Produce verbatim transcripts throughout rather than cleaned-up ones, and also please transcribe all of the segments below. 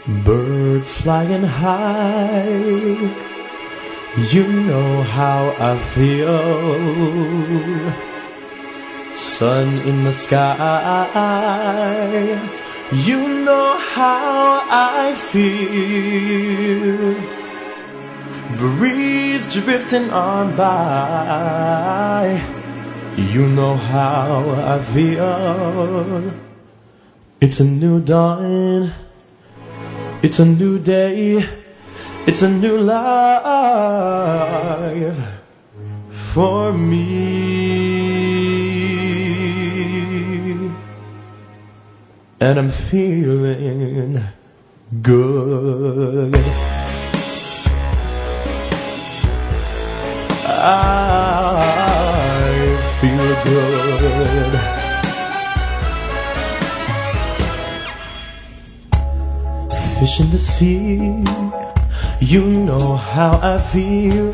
Birds flying high, you know how I feel. Sun in the sky, you know how I feel. Breeze drifting on by, you know how I feel. It's a new dawn, it's a new day, it's a new life for me, and I'm feeling good. I feel good. Fish in the sea, you know how I feel.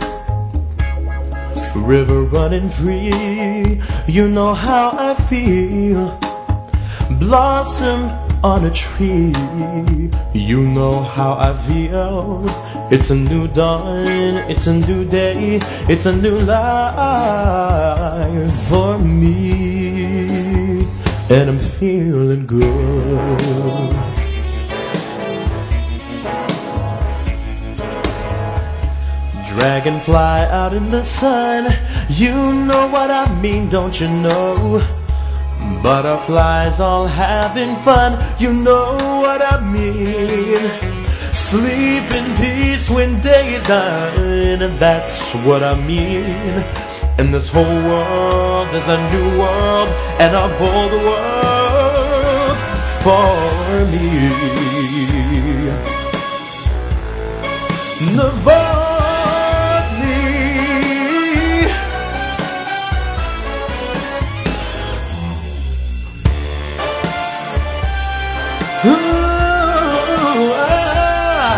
River running free, you know how I feel. Blossom on a tree, you know how I feel. It's a new dawn, it's a new day, it's a new life for me, and I'm feeling good. Dragonfly out in the sun, you know what I mean, don't you know? Butterflies all having fun, you know what I mean. Sleep in peace when day is done, and that's what I mean. And this whole world is a new world, and a bold world for me. Nirvana. Ooh, ah.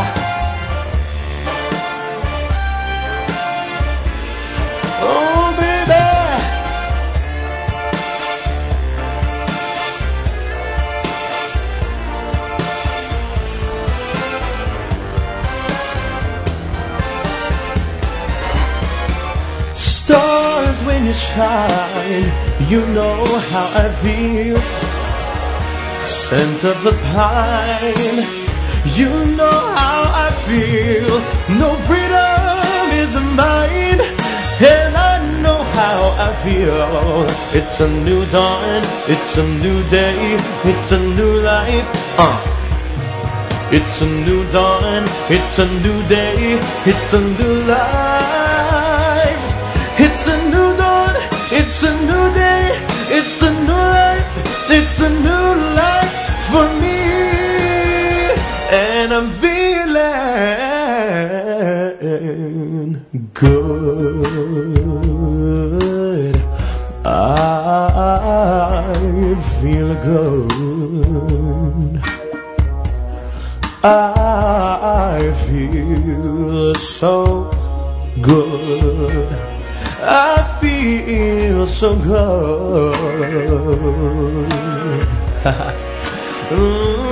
Oh, baby. Stars when you shine, you know how I feel. Scent of the pine, you know how I feel. No freedom is mine, and I know how I feel. It's a new dawn, it's a new day, it's a new life. Uh. It's a new dawn, it's a new day, it's a new life. It's a new dawn, it's a new day, it's the new life, it's the new life for me, and I'm feeling good. I feel good. I feel so good. I feel so good. Mm.